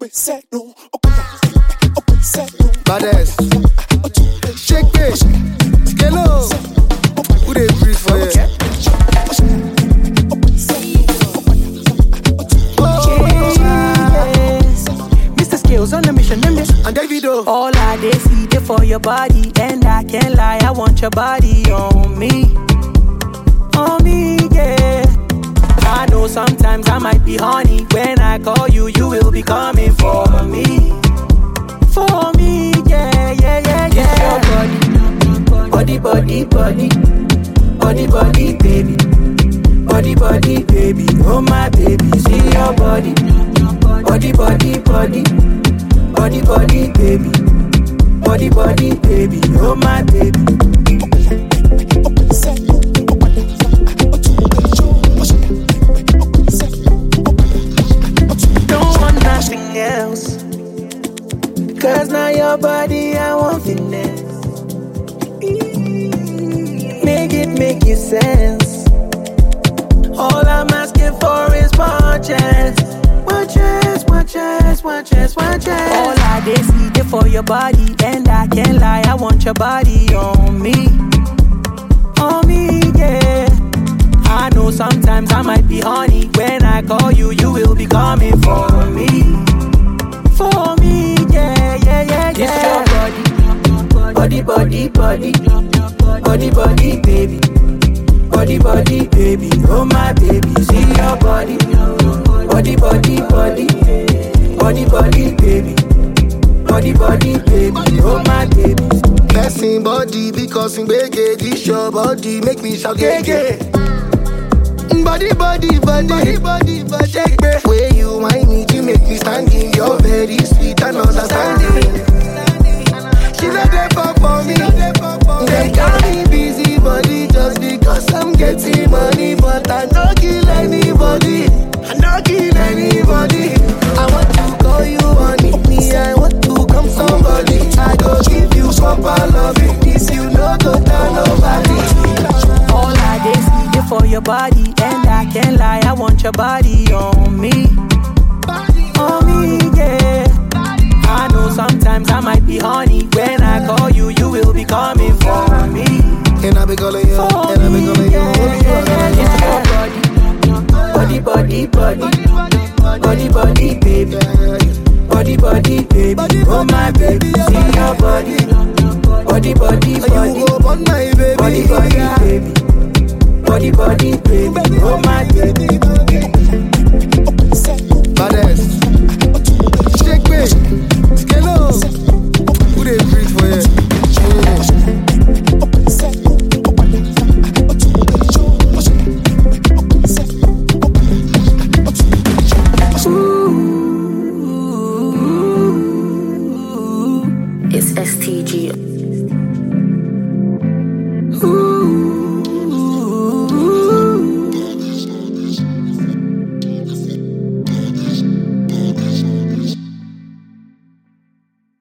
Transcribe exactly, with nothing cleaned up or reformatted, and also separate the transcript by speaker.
Speaker 1: Baddest. Shake it. Skelo. Who they breathe for you?
Speaker 2: Mister Skills on the mission, them this.
Speaker 1: And Davido.
Speaker 2: All I they see they for your body, and I can't lie, I want your body on me, on me, yeah. I know sometimes I might be horny. When I call you, you will be coming for me, for me, yeah, yeah, yeah, yeah. Your body, body, body, body, body, baby, body, body, baby, oh my baby, see your body, body, body, body, body, body, baby, body, body, baby, oh my baby. Don't want nothing else, cause now your body I want finesse. Make it make you sense. All I'm asking for is one chance. One chance, one chance, one chance, one chance. All I did see there for your body, and I can't lie, I want your body on me, on me, yeah. I know sometimes I might be horny. When I call you, you will be coming for me, for me, yeah, yeah, yeah, yeah. It's your body, body, body, body, body, body, baby, body, body, baby, oh my baby, see your body, body, body, body, body, body, baby, body, body, baby, oh my baby.
Speaker 1: Blessing body because in bege, this your body make me shout gege. Body, body, body, body, body, body. Shake me. Way you whine me, you make me standing. You're very sweet and understanding. She not there for me. They got me busy body just because I'm getting money, but I don't kill anybody. I don't kill anybody. I want to call you honey, me. I want to come somebody. I go give you proper loving. If you no go down nobody.
Speaker 2: All I did see there for your body, and I can't lie, I want your body on me, on me, yeah. I know sometimes I might be horny. When I call you, you will be coming for me,
Speaker 1: and I be calling you,
Speaker 2: for
Speaker 1: and I be
Speaker 2: me,
Speaker 1: calling you.
Speaker 2: yeah, yeah, yeah, yeah. Body, body, body, body, body, baby, body, body, baby, oh my baby, see your body, body, body, body,
Speaker 1: You go on my baby,
Speaker 2: body, body, baby, body, body, baby, oh my baby.